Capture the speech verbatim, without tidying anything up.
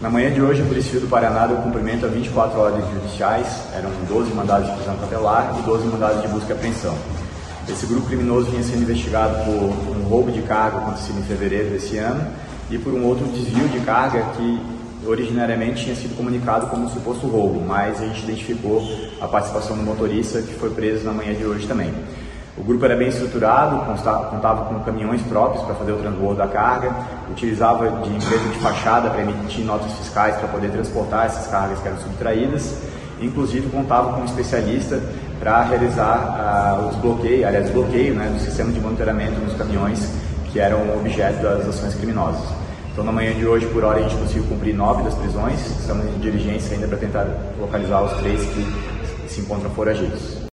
Na manhã de hoje, a Polícia Civil do Paraná deu cumprimento a vinte e quatro ordens judiciais, eram doze mandados de prisão cautelar e doze mandados de busca e apreensão. Esse grupo criminoso vinha sendo investigado por um roubo de carga acontecido em fevereiro desse ano e por um outro desvio de carga que originariamente tinha sido comunicado como um suposto roubo, mas a gente identificou a participação do motorista que foi preso na manhã de hoje também. O grupo era bem estruturado, contava com caminhões próprios para fazer o transbordo da carga, utilizava de empresa de fachada para emitir notas fiscais para poder transportar essas cargas que eram subtraídas, e inclusive contava com um especialista para realizar uh, os bloqueios, aliás, bloqueio né, do sistema de monitoramento nos caminhões que eram objeto das ações criminosas. Então, na manhã de hoje, por hora, a gente conseguiu cumprir nove das prisões, estamos em diligência ainda para tentar localizar os três que se encontram foragidos.